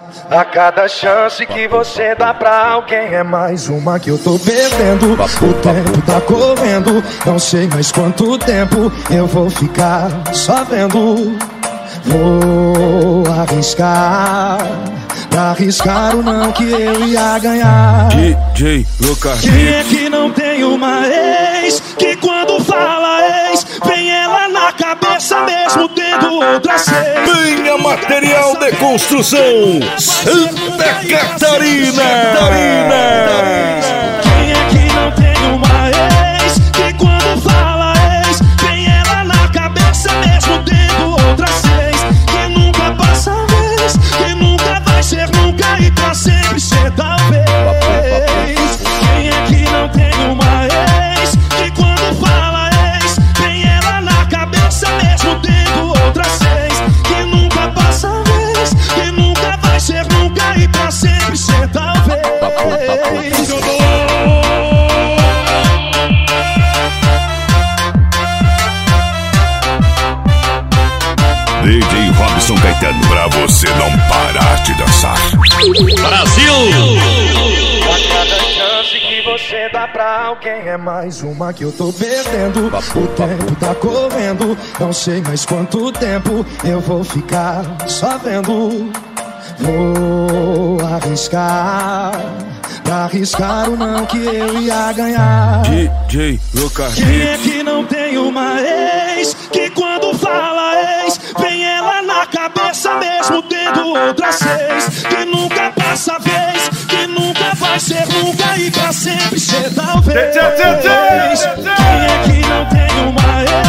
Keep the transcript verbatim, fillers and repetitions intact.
A cada chance que você dá pra alguém é mais uma que eu tô perdendo. O tempo tá correndo, não sei mais quanto tempo eu vou ficar só vendo. Vou arriscar, pra arriscar o não que eu ia ganhar. D J Lucas. Quem é que não tem uma ex que quando fala ex vem ela na cabeça mesmo tendo outras seis? Venha material de construção Santa Catarina. Quem é que não tem uma ex que quando fala ex vem ela na cabeça mesmo tendo outras seis? Que nunca passa vez, que nunca vai ser nunca e pra sempre ser talvez. Quem é que não tem uma ex que quando fala ex vem ela na cabeça mesmo tendo outras seis? Que nunca passa vez, que nunca vai ser nunca e pra sempre ser talvez. D J Robson Caetano, pra você não parar de dançar. Brasil! A cada chance que você dá pra alguém é mais uma que eu tô perdendo. O tempo tá correndo, não sei mais quanto tempo eu vou ficar só vendo. Vou arriscar, pra arriscar o não que eu ia ganhar. D J Lucas. Quem é que não tem uma ex que quando fala ex vem ela na cabeça mesmo tendo outras seis? Que nunca passa vez, que nunca vai ser nunca e pra sempre ser talvez. Quem é que não tem uma ex